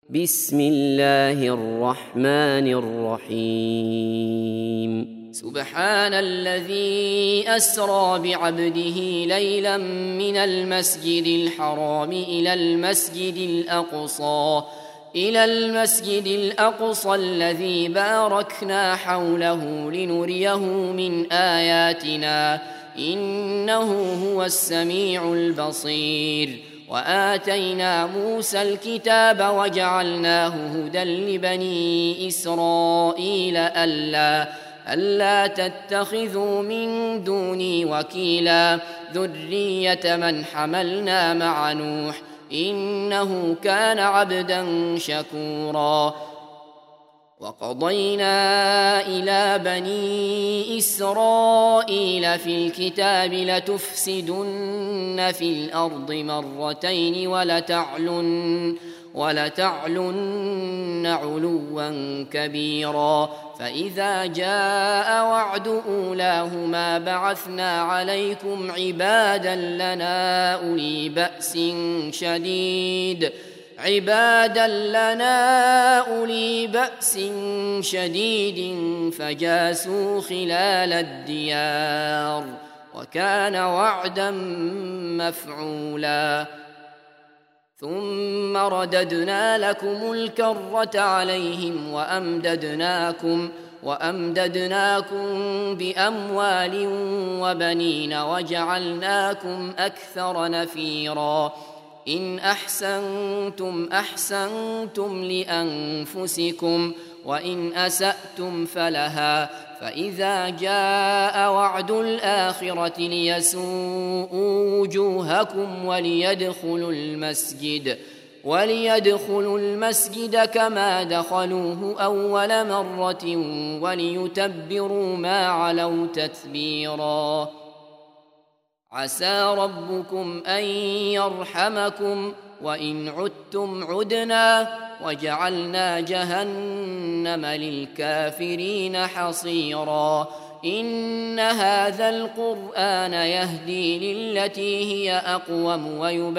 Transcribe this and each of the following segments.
بسم الله الرحمن الرحيم سبحان الذي أسرى بعبده ليلا من المسجد الحرام إلى المسجد الأقصى الذي باركنا حوله لنريه من آياتنا إنه هو السميع البصير. وآتينا موسى الكتاب وجعلناه هدى لبني إسرائيل ألا تتخذوا من دوني وكيلا ذرية من حملنا مع نوح إنه كان عبدا شكورا. وقضينا إلى بني إسرائيل في الكتاب لتفسدن في الأرض مرتين ولتعلن علوا كبيرا. فإذا جاء وعد أولاهما بعثنا عليكم عبادا لنا أولي بأس شديد فجاسوا خلال الديار وكان وعدا مفعولا. ثم رددنا لكم الكرة عليهم وأمددناكم بأموال وبنين وجعلناكم أكثر نفيرا. إن أحسنتم لأنفسكم وإن أسأتم فلها. فإذا جاء وعد الآخرة ليسوءوا وجوهكم وليدخلوا المسجد كما دخلوه أول مرة وليتبروا ما علوا تتبيرا. عسى ربكم أن يرحمكم وإن عدتم عدنا وجعلنا جهنم للكافرين حصيرا. إن هذا القرآن يهدي للتي هي أقوم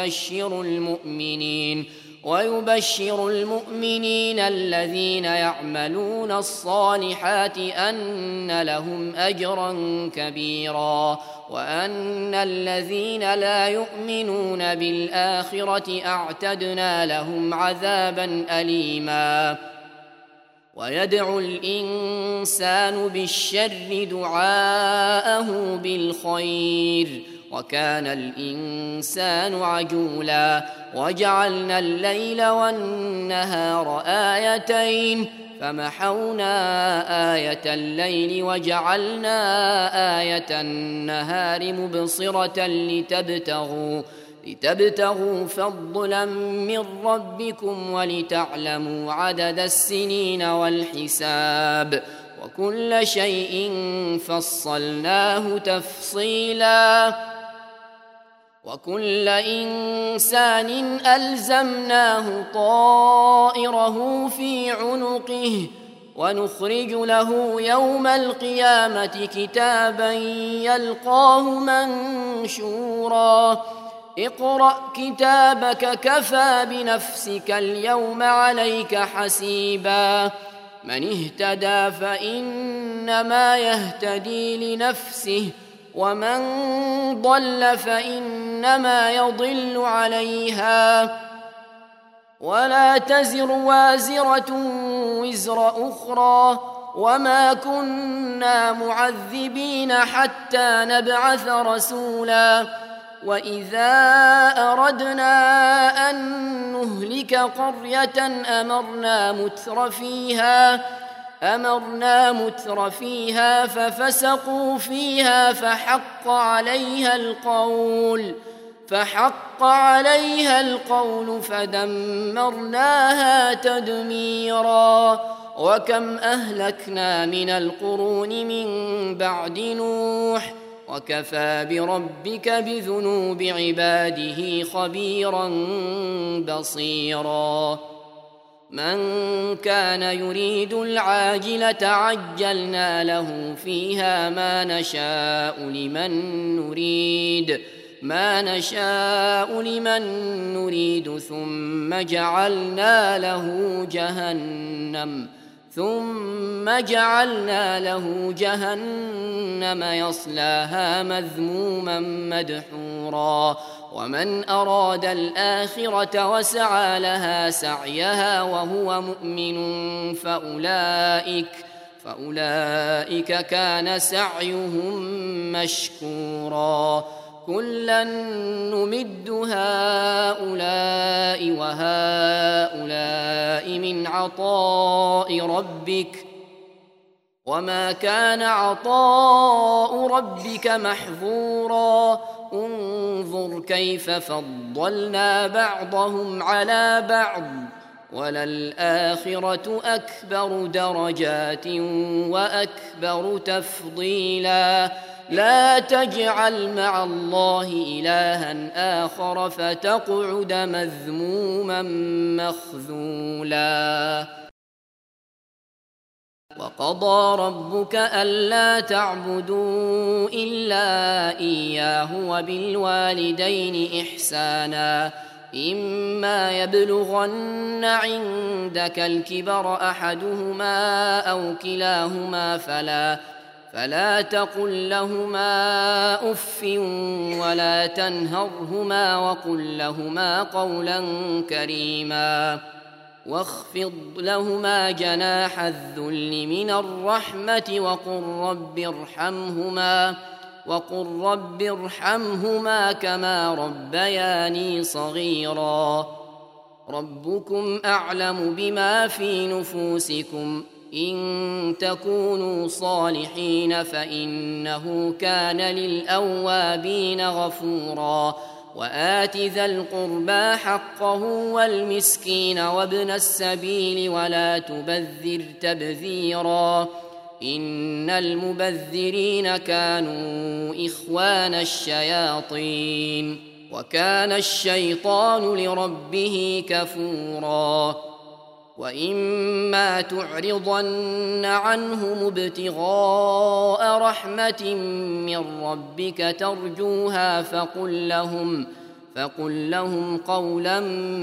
ويبشر المؤمنين الذين يعملون الصالحات أن لهم أجرا كبيرا وأن الذين لا يؤمنون بالآخرة أعتدنا لهم عذابا أليما. ويدعو الإنسان بالشر دعاءه بالخير وكان الإنسان عجولا. وجعلنا الليل والنهار آيتين فمحونا آية الليل وجعلنا آية النهار مبصرة لتبتغوا فضلا من ربكم ولتعلموا عدد السنين والحساب وكل شيء فصلناه تفصيلا. وكل إنسان ألزمناه طائره في عنقه ونخرج له يوم القيامة كتابا يلقاه منشورا. اقرأ كتابك كفى بنفسك اليوم عليك حسيبا. من اهتدى فإنما يهتدي لنفسه ومن ضل فإنما يضل عليها ولا تزر وازرة وزر أخرى وما كنا معذبين حتى نبعث رسولا. وإذا أردنا أن نهلك قرية أمرنا متر فيها ففسقوا فيها فحق عليها القول فدمرناها تدميرا. وكم أهلكنا من القرون من بعد نوح وكفى بربك بذنوب عباده خبيرا بصيرا. من كان يريد العاجلة عجلنا له فيها ما نشاء لمن نريد ما نشاء لمن نريد ثم جعلنا له جهنم يصلاها مذموما مدحورا ومن أراد الآخرة وسعى لها سعيها وهو مؤمن فأولئك كان سعيهم مشكورا كلا نمد هؤلاء وهؤلاء من عطاء ربك وما كان عطاء ربك محظورا انظر كيف فضلنا بعضهم على بعض وللآخرة أكبر درجات وأكبر تفضيلا لا تجعل مع الله إلها آخر فتقعد مذموما مخذولا وقضى ربك ألا تعبدوا إلا إياه وبالوالدين إحسانا إما يبلغن عندك الكبر أحدهما أو كلاهما فلا تقل لهما أف ولا تنهرهما وقل لهما قولا كريما واخفض لهما جناح الذل من الرحمة وقل رب ارحمهما كما ربياني صغيرا ربكم أعلم بما في نفوسكم إن تكونوا صالحين فإنه كان للأوابين غفورا وآت ذا القربى حقه والمسكين وابن السبيل ولا تبذر تبذيرا إن المبذرين كانوا إخوان الشياطين وكان الشيطان لربه كفورا وإما تعرضن عنهم ابتغاء رحمة من ربك ترجوها فقل لهم قولا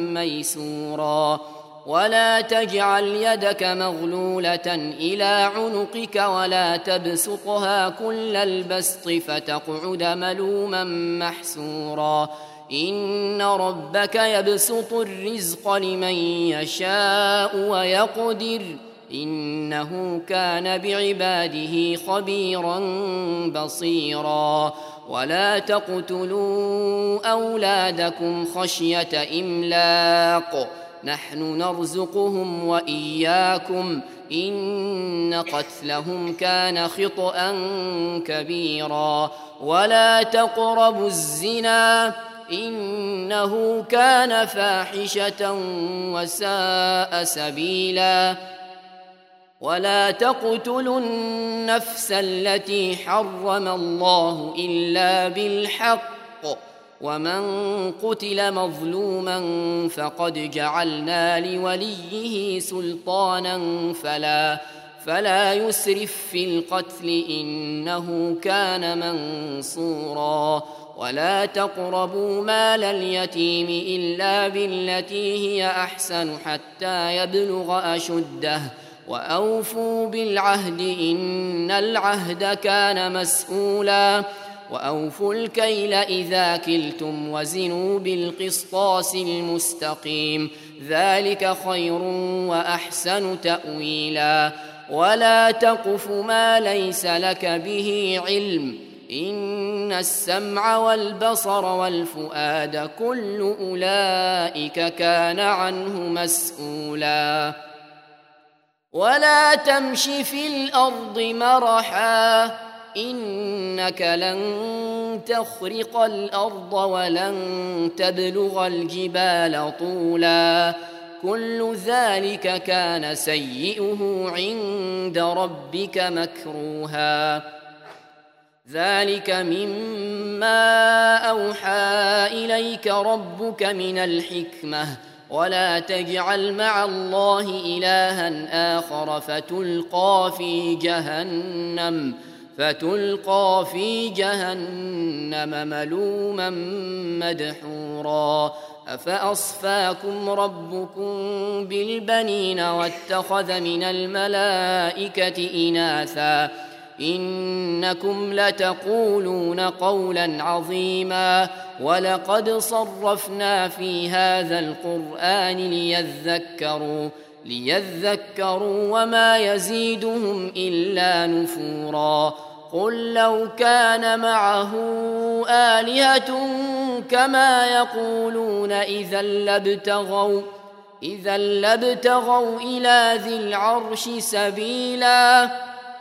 ميسورا ولا تجعل يدك مغلولة إلى عنقك ولا تبسطها كل البسط فتقعد ملوما محسورا إن ربك يبسط الرزق لمن يشاء ويقدر إنه كان بعباده خبيرا بصيرا ولا تقتلوا أولادكم خشية إملاق نحن نرزقهم وإياكم إن قتلهم كان خطأ كبيرا ولا تقربوا الزنا إنه كان فاحشة وساء سبيلا ولا تقتلوا النفس التي حرم الله إلا بالحق ومن قتل مظلوما فقد جعلنا لوليه سلطانا فلا يسرف في القتل إنه كان منصورا ولا تقربوا مال اليتيم إلا بالتي هي أحسن حتى يبلغ أشده وأوفوا بالعهد إن العهد كان مسؤولا وأوفوا الكيل إذا كلتم وزنوا بالقسطاس المستقيم ذلك خير وأحسن تأويلا ولا تقف ما ليس لك به علم إن السمع والبصر والفؤاد كل أولئك كان عنه مسؤولا ولا تمش في الأرض مرحا إنك لن تخرق الأرض ولن تبلغ الجبال طولا كل ذلك كان سيئه عند ربك مكروها ذلك مما أوحى إليك ربك من الحكمة ولا تجعل مع الله إلها آخر فتلقى في جهنم فتلقى في جهنم ملوما مدحورا أفأصفاكم ربكم بالبنين واتخذ من الملائكة إناثا إنكم لتقولون قولا عظيما ولقد صرفنا في هذا القرآن ليذكروا وما يزيدهم إلا نفورا قل لو كان معه آلهة كما يقولون إذا لابتغوا إلى ذي العرش سبيلا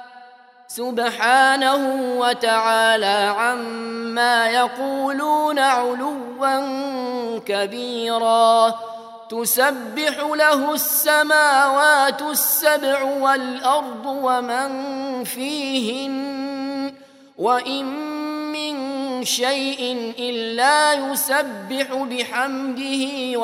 سبحانه وتعالى عما يقولون علوا كبيرا تسبح له السماوات السبع والأرض ومن فيهن وإن من شيء إلا يسبح بحمده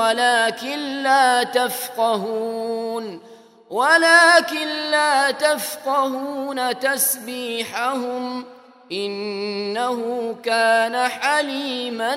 ولكن لا تفقهون تسبيحهم إنه كان حليما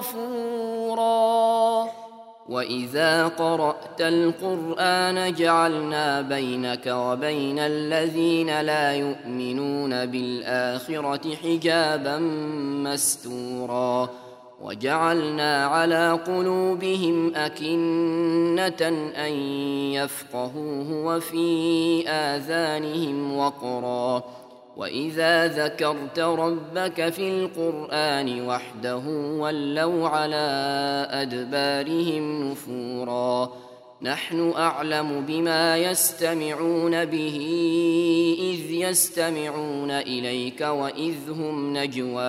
غفورا وإذا قرأت القرآن جعلنا بينك وبين الذين لا يؤمنون بالآخرة حجابا مستورا وجعلنا على قلوبهم أكنة أن يفقهوه وفي آذانهم وقرا وإذا ذكرت ربك في القرآن وحده ولوا على أدبارهم نفورا نحن أعلم بما يستمعون به إذ يستمعون إليك وإذ هم نجوى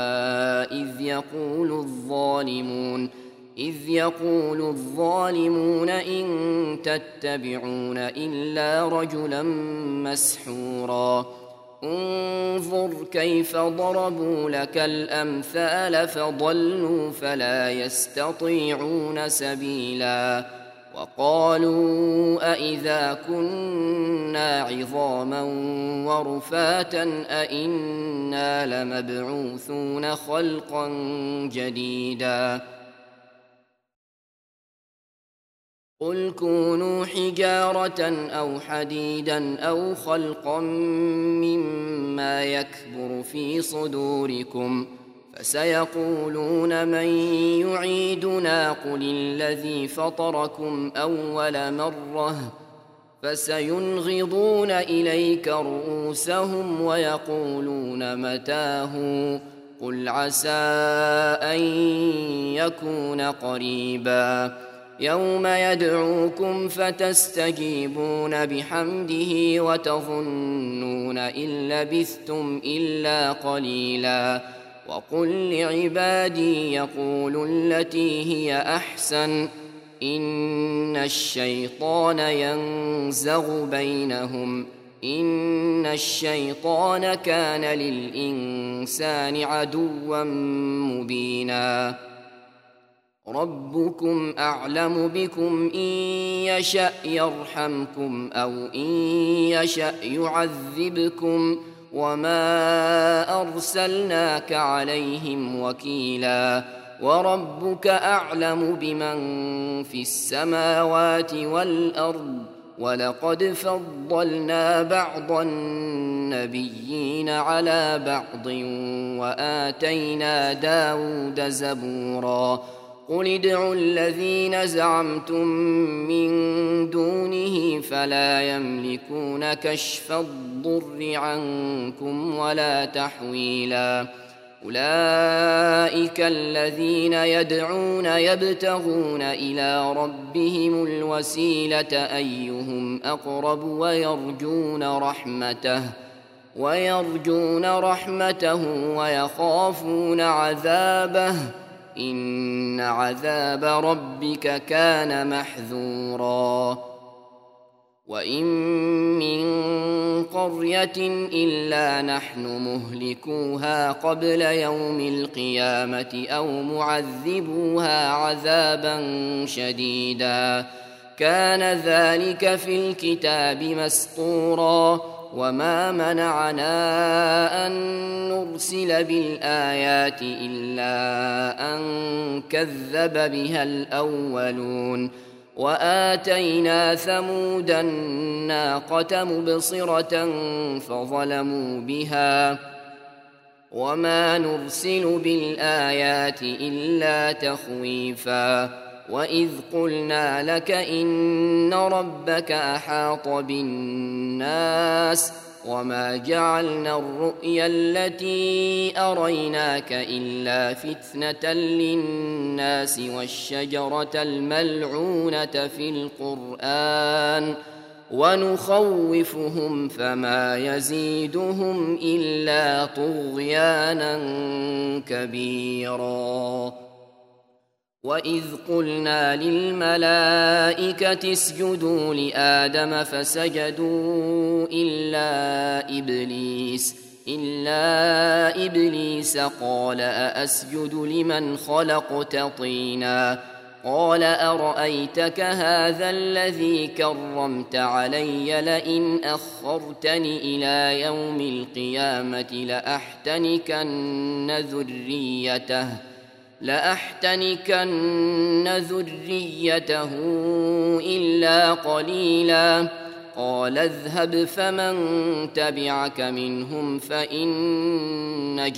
إذ يقول الظالمون إن تتبعون إلا رجلا مسحورا انظر كيف ضربوا لك الأمثال فضلوا فلا يستطيعون سبيلا وقالوا أإذا كنا عظاما ورفاتا أإنا لمبعوثون خلقا جديدا قل كونوا حجارة أو حديدا أو خلقا مما يكبر في صدوركم فسيقولون من يعيدنا قل الذي فطركم أول مرة فسينغضون إليك رؤوسهم ويقولون متاه قل عسى أن يكون قريبا يوم يدعوكم فتستجيبون بحمده وتظنون إن لبثتم إلا قليلا وقل لعبادي يقولوا التي هي أحسن إن الشيطان ينزغ بينهم إن الشيطان كان للإنسان عدوا مبينا ربكم أعلم بكم إن يشأ يرحمكم أو إن يشأ يعذبكم وما أرسلناك عليهم وكيلا وربك أعلم بمن في السماوات والأرض ولقد فضلنا بعض النبيين على بعض وآتينا داود زبورا قل ادعوا الذين زعمتم من دونه فلا يملكون كشف الضر عنكم ولا تحويلا أولئك الذين يدعون يبتغون إلى ربهم الوسيلة أيهم أقرب ويرجون رحمته ويخافون عذابه إن عذاب ربك كان محذورا وإن من قرية إلا نحن مهلكوها قبل يوم القيامة أو معذبوها عذابا شديدا كان ذلك في الكتاب مسطورا وما منعنا أن نرسل بالآيات إلا أن كذب بها الأولون وآتينا ثمود الناقة مبصرة فظلموا بها وما نرسل بالآيات إلا تخويفا وإذ قلنا لك إن ربك أحاط بالناس وما جعلنا الرؤيا التي أريناك إلا فتنة للناس والشجرة الملعونة في القرآن ونخوفهم فما يزيدهم إلا طغيانا كبيرا وإذ قلنا للملائكة اسجدوا لآدم فسجدوا إلا إبليس قال أأسجد لمن خلقت طينا قال أرأيتك هذا الذي كرمت علي لئن أخرتني إلى يوم القيامة لأحتنكن ذريته إلا قليلا قال اذهب فمن تبعك منهم فإن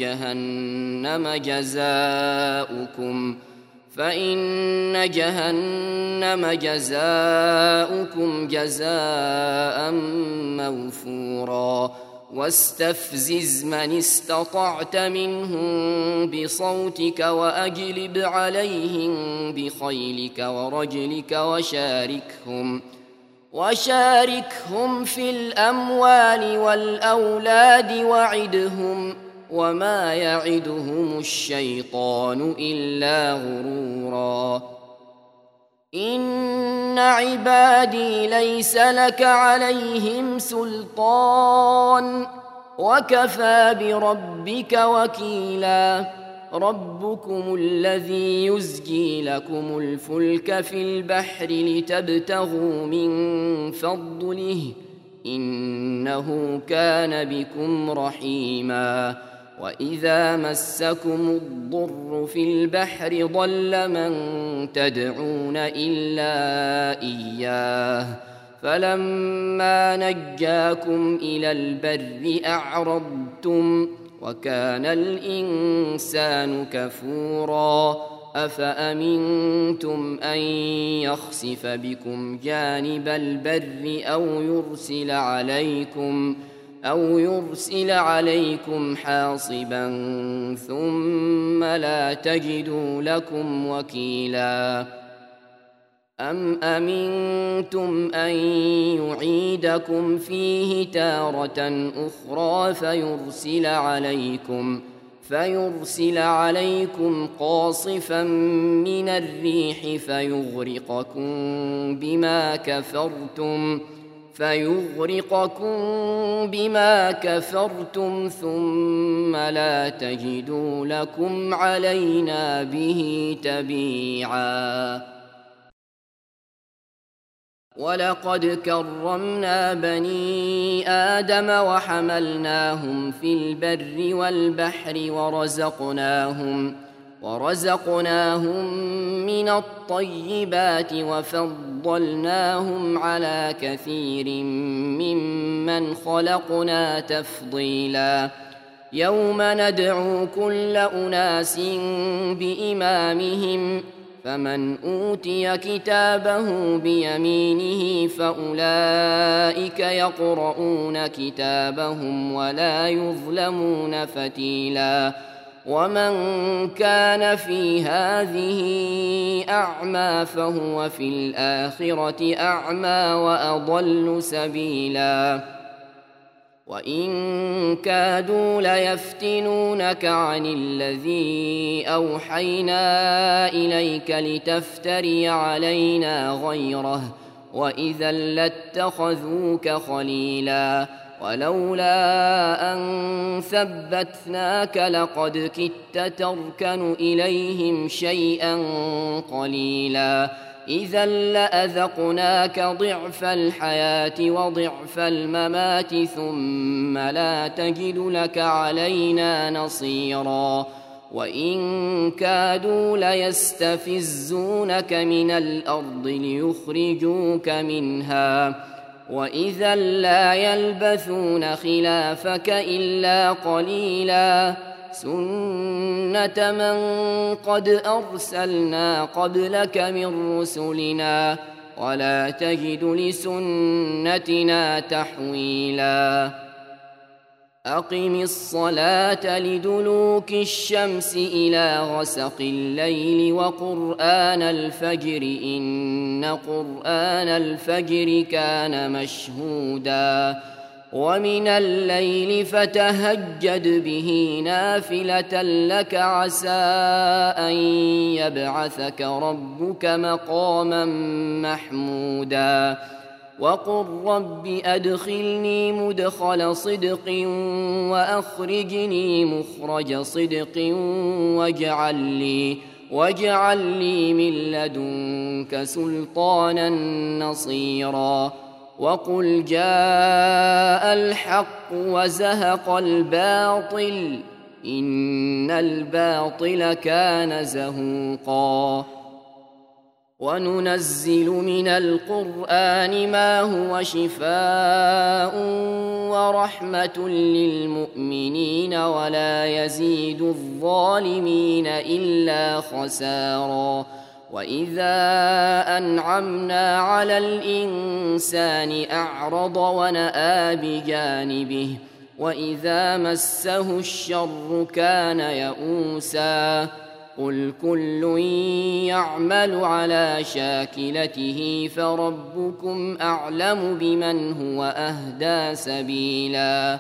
جهنم جزاؤكم جزاء موفورا واستفزز من استطعت منهم بصوتك وأجلب عليهم بخيلك ورجلك وشاركهم في الأموال والأولاد وعدهم وما يعدهم الشيطان إلا غرورا إن عبادي ليس لك عليهم سلطان وكفى بربك وكيلا ربكم الذي يزجي لكم الفلك في البحر لتبتغوا من فضله إنه كان بكم رحيما وإذا مسكم الضر في البحر ضل من تدعون إلا إياه فلما نجاكم إلى البر أعرضتم وكان الإنسان كفورا أفأمنتم أن يخسف بكم جانب البر أو يرسل عليكم حاصبا ثم لا تجدوا لكم وكيلا أم أمنتم أن يعيدكم فيه تارة أخرى فيرسل عليكم قاصفا من الريح فيغرقكم بما كفرتم ثم لا تجدوا لكم علينا به تبيعا ولقد كرمنا بني آدم وحملناهم في البر والبحر ورزقناهم من الطيبات وفضلناهم على كثير ممن خلقنا تفضيلا يوم ندعو كل أناس بإمامهم فمن أوتي كتابه بيمينه فأولئك يقرؤون كتابهم ولا يظلمون فتيلا ومن كان في هذه أعمى فهو في الآخرة أعمى وأضل سبيلا وإن كادوا ليفتنونك عن الذي أوحينا إليك لتفتري علينا غيره وإذا لاتخذوك خليلا ولولا أن ثبتناك لقد كدت تركن إليهم شيئا قليلا إذا لأذقناك ضعف الحياة وضعف الممات ثم لا تجد لك علينا نصيرا وإن كادوا ليستفزونك من الأرض ليخرجوك منها وإذا لا يلبثون خلافك إلا قليلا سنة من قد أرسلنا قبلك من رسلنا ولا تجد لسنتنا تحويلا أقم الصلاة لدلوك الشمس إلى غسق الليل وقرآن الفجر إن قرآن الفجر كان مشهودا ومن الليل فتهجد به نافلة لك عسى أن يبعثك ربك مقاما محمودا وقل رب أدخلني مدخل صدق وأخرجني مخرج صدق واجعل لي من لدنك سلطانا نصيرا وقل جاء الحق وزهق الباطل إن الباطل كان زهوقا وننزل من القرآن ما هو شفاء ورحمة للمؤمنين ولا يزيد الظالمين إلا خسارا وإذا أنعمنا على الإنسان أعرض ونأى بجانبه وإذا مسه الشر كان يئوسا قل كل يعمل على شاكلته فربكم أعلم بمن هو أهدى سبيلا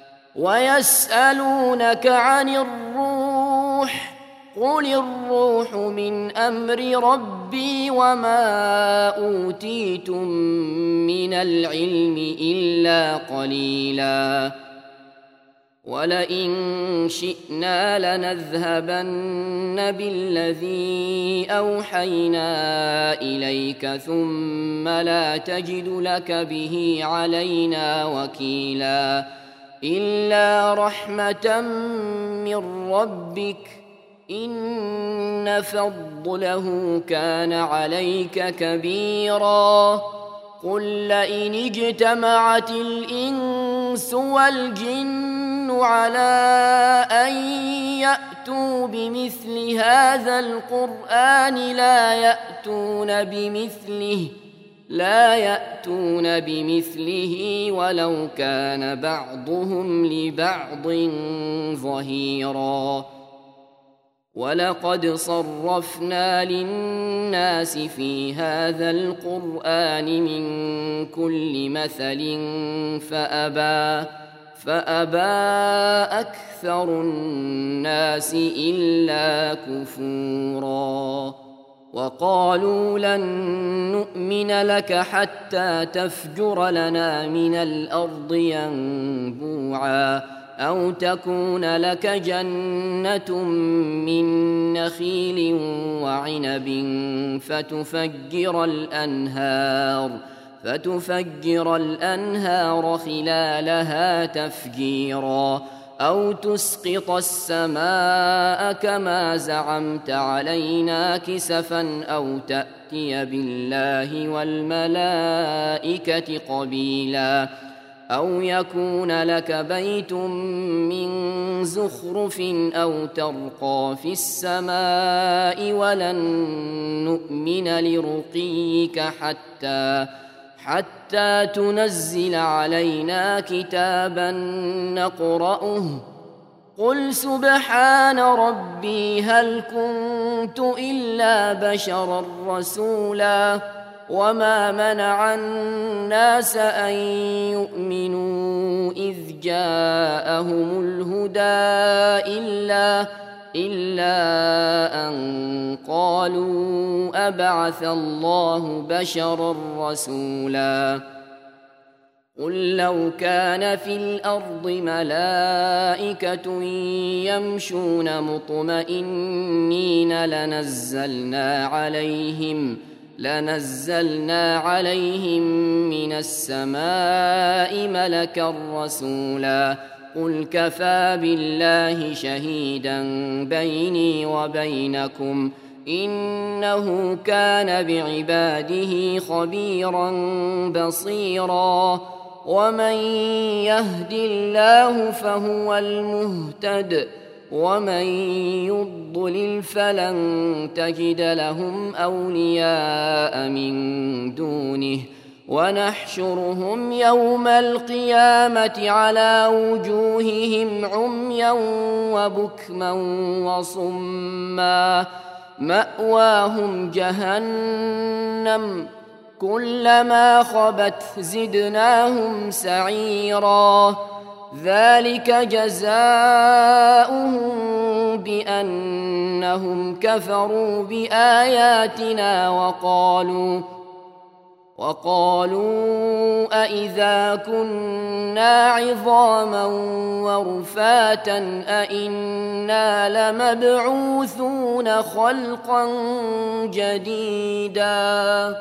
ويسألونك عن الروح قل الروح من أمر ربي وما أوتيتم من العلم إلا قليلا ولئن شئنا لنذهبن بالذي أوحينا إليك ثم لا تجد لك به علينا وكيلا إلا رحمة من ربك إن فضله كان عليك كبيرا قل لئن اجتمعت الإنس والجن على أن يأتوا بمثل هذا القرآن لا يأتون بمثله ولو كان بعضهم لبعض ظهيرا ولقد صرفنا للناس في هذا القرآن من كل مثل فأبى أكثر الناس إلا كفورا وقالوا لن نؤمن لك حتى تفجر لنا من الأرض ينبوعا أو تكون لك جنة من نخيل وعنب فتفجر الأنهار خلالها تفجيرا أو تسقط السماء كما زعمت علينا كسفا أو تأتي بالله والملائكة قبيلا أو يكون لك بيت من زخرف أو ترقى في السماء ولن نؤمن لرقيك حتى تنزل علينا كتابا نقرأه قل سبحان ربي هل كنت إلا بشرا رسولا وما منع الناس أن يؤمنوا إذ جاءهم الهدى إلا أن قالوا أبعث الله بشرا رسولا قل لو كان في الأرض ملائكة يمشون مطمئنين لنزلنا عليهم من السماء ملكا رسولا قل كفى بالله شهيدا بيني وبينكم إنه كان بعباده خبيرا بصيرا ومن يهد الله فهو المهتد ومن يضلل فلن تجد لهم أولياء من دونه ونحشرهم يوم القيامة على وجوههم عميا وبكما وصما مأواهم جهنم كلما خبت زدناهم سعيرا ذلك جزاؤهم بأنهم كفروا بآياتنا وقالوا أإذا كنا عظاما ورفاتا أإنا لمبعوثون خلقا جديدا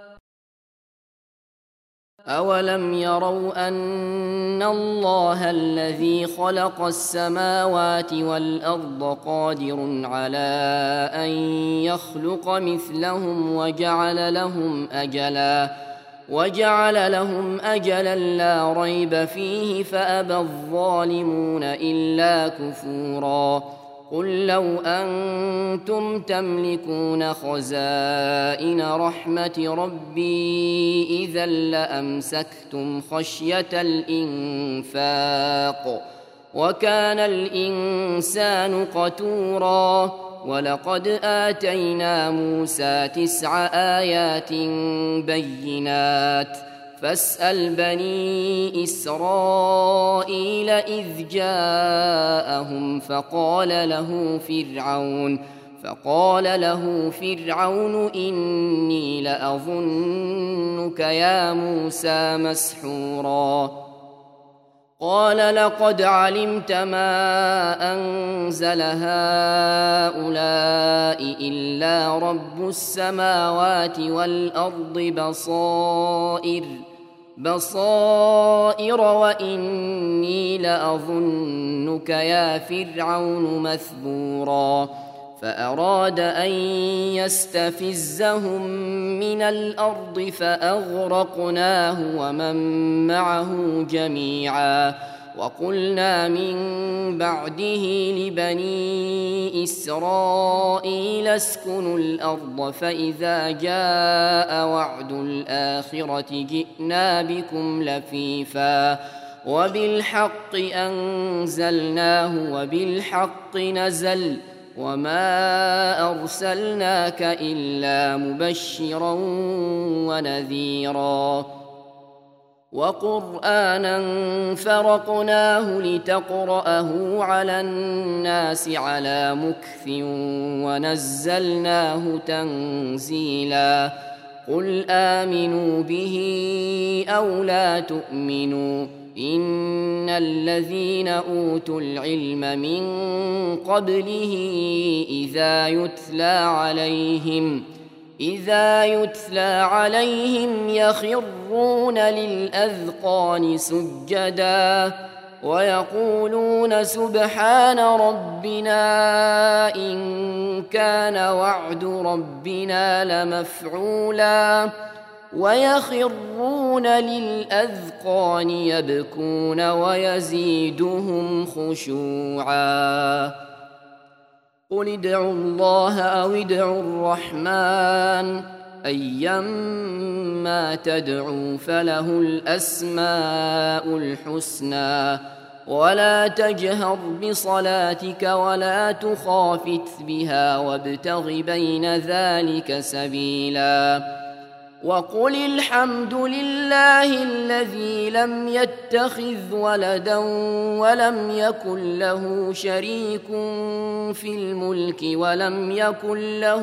أولم يروا أن الله الذي خلق السماوات والأرض قادر على أن يخلق مثلهم وجعل لهم أجلا لا ريب فيه فأبى الظالمون إلا كفورا قل لو أنتم تملكون خزائن رحمة ربي إذا لأمسكتم خشية الإنفاق وكان الإنسان قتورا ولقد آتينا موسى 9 آيات بينات فاسأل بني إسرائيل إذ جاءهم فقال له فرعون إني لأظنك يا موسى مسحورا قال لقد علمت ما أنزل هؤلاء إلا رب السماوات والأرض بصائر وإني لأظنك يا فرعون مثبورا فأراد أن يستفزهم من الأرض فأغرقناه ومن معه جميعا وقلنا من بعده لبني إسرائيل اسكنوا الأرض فإذا جاء وعد الآخرة جئنا بكم لفيفا وبالحق أنزلناه وبالحق نزل وما أرسلناك إلا مبشرا ونذيرا وقرآنا فرقناه لتقرأه على الناس على مكث ونزلناه تنزيلا قل آمنوا به أو لا تؤمنوا إن الذين أوتوا العلم من قبله إذا يتلى عليهم يخرون للأذقان سجدا ويقولون سبحان ربنا إن كان وعد ربنا لمفعولا ويخرون للأذقان يبكون ويزيدهم خشوعا قل ادعوا الله أو ادعوا الرحمن أيما تدعوا فله الأسماء الحسنى ولا تجهر بصلاتك ولا تخافت بها وابتغ بين ذلك سبيلا وقل الحمد لله الذي لم يتخذ ولدا ولم يكن له شريك في الملك ولم يكن له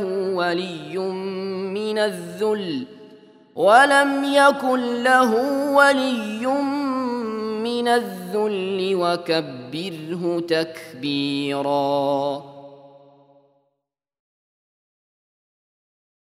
ولي من الذل وكبره تكبيرا.